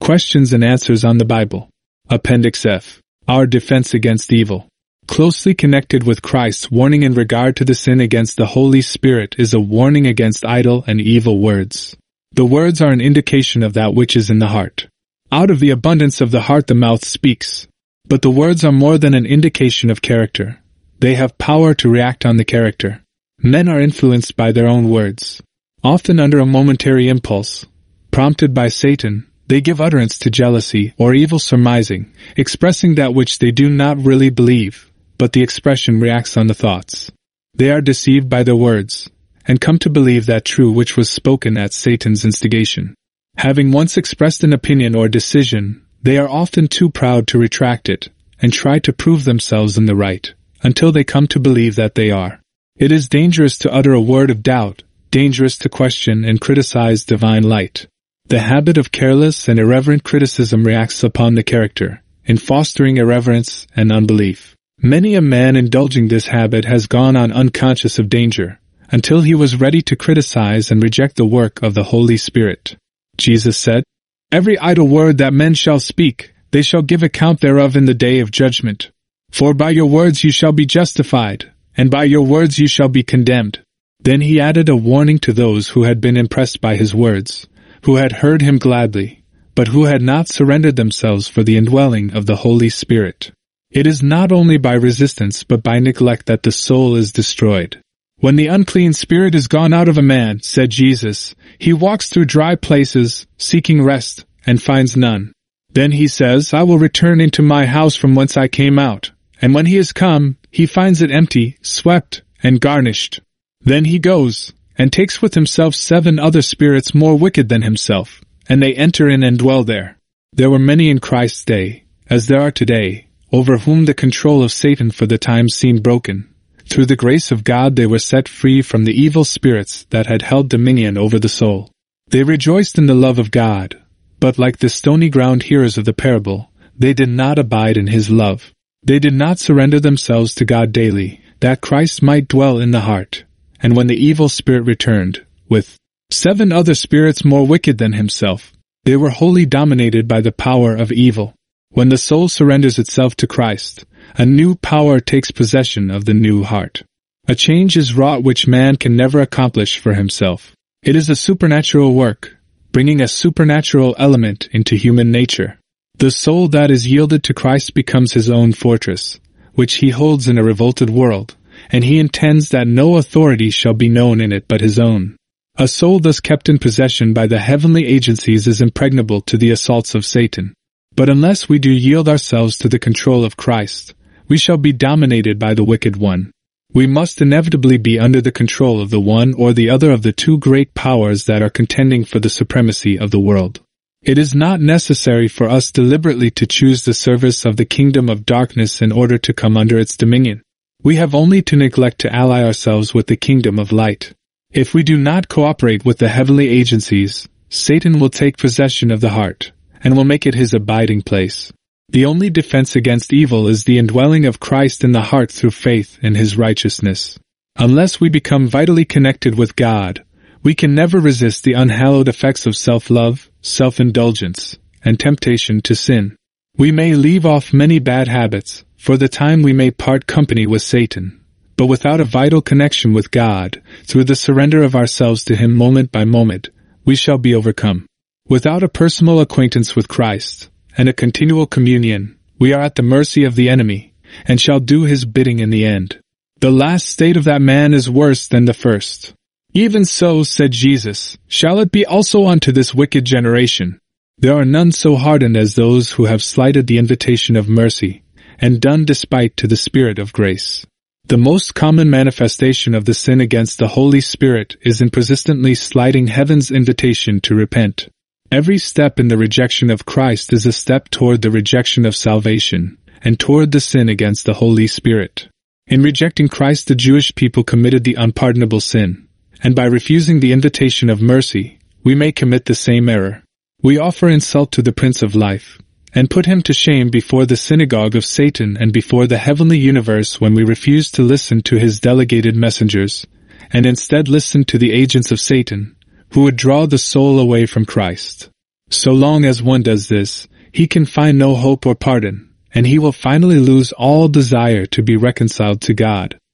Questions and answers on the Bible. Appendix F. Our defense against evil. Closely connected with Christ's warning in regard to the sin against the Holy Spirit is a warning against idle and evil words. The words are an indication of that which is in the heart. Out of the abundance of the heart the mouth speaks. But the words are more than an indication of character. They have power to react on the character. Men are influenced by their own words. Often under a momentary impulse, prompted by Satan, they give utterance to jealousy or evil surmising, expressing that which they do not really believe, but the expression reacts on the thoughts. They are deceived by their words, and come to believe that true which was spoken at Satan's instigation. Having once expressed an opinion or decision, they are often too proud to retract it, and try to prove themselves in the right, until they come to believe that they are. It is dangerous to utter a word of doubt, dangerous to question and criticize divine light. The habit of careless and irreverent criticism reacts upon the character, in fostering irreverence and unbelief. Many a man indulging this habit has gone on unconscious of danger, until he was ready to criticize and reject the work of the Holy Spirit. Jesus said, "Every idle word that men shall speak, they shall give account thereof in the day of judgment. For by your words you shall be justified, and by your words you shall be condemned." Then he added a warning to those who had been impressed by his words, who had heard him gladly, but who had not surrendered themselves for the indwelling of the Holy Spirit. It is not only by resistance but by neglect that the soul is destroyed. When the unclean spirit is gone out of a man, said Jesus, he walks through dry places, seeking rest, and finds none. Then he says, I will return into my house from whence I came out. And when he is come, he finds it empty, swept, and garnished. Then he goes, and takes with himself 7 other spirits more wicked than himself, and they enter in and dwell there. There were many in Christ's day, as there are today, over whom the control of Satan for the time seemed broken. Through the grace of God they were set free from the evil spirits that had held dominion over the soul. They rejoiced in the love of God, but like the stony ground hearers of the parable, they did not abide in his love. They did not surrender themselves to God daily, that Christ might dwell in the heart. And when the evil spirit returned, with 7 other spirits more wicked than himself, they were wholly dominated by the power of evil. When the soul surrenders itself to Christ, a new power takes possession of the new heart. A change is wrought which man can never accomplish for himself. It is a supernatural work, bringing a supernatural element into human nature. The soul that is yielded to Christ becomes his own fortress, which he holds in a revolted world, and he intends that no authority shall be known in it but his own. A soul thus kept in possession by the heavenly agencies is impregnable to the assaults of Satan. But unless we do yield ourselves to the control of Christ, we shall be dominated by the wicked one. We must inevitably be under the control of the one or the other of the 2 great powers that are contending for the supremacy of the world. It is not necessary for us deliberately to choose the service of the kingdom of darkness in order to come under its dominion. We have only to neglect to ally ourselves with the kingdom of light. If we do not cooperate with the heavenly agencies, Satan will take possession of the heart, and will make it his abiding place. The only defense against evil is the indwelling of Christ in the heart through faith in his righteousness. Unless we become vitally connected with God, we can never resist the unhallowed effects of self-love, self-indulgence, and temptation to sin. We may leave off many bad habits, for the time we may part company with Satan, but without a vital connection with God, through the surrender of ourselves to him moment by moment, we shall be overcome. Without a personal acquaintance with Christ, and a continual communion, we are at the mercy of the enemy, and shall do his bidding in the end. The last state of that man is worse than the first. Even so, said Jesus, shall it be also unto this wicked generation. There are none so hardened as those who have slighted the invitation of mercy, and done despite to the Spirit of grace. The most common manifestation of the sin against the Holy Spirit is in persistently slighting heaven's invitation to repent. Every step in the rejection of Christ is a step toward the rejection of salvation, and toward the sin against the Holy Spirit. In rejecting Christ, the Jewish people committed the unpardonable sin, and by refusing the invitation of mercy, we may commit the same error. We offer insult to the Prince of Life, and put him to shame before the synagogue of Satan and before the heavenly universe when we refuse to listen to his delegated messengers, and instead listen to the agents of Satan, who would draw the soul away from Christ. So long as one does this, he can find no hope or pardon, and he will finally lose all desire to be reconciled to God.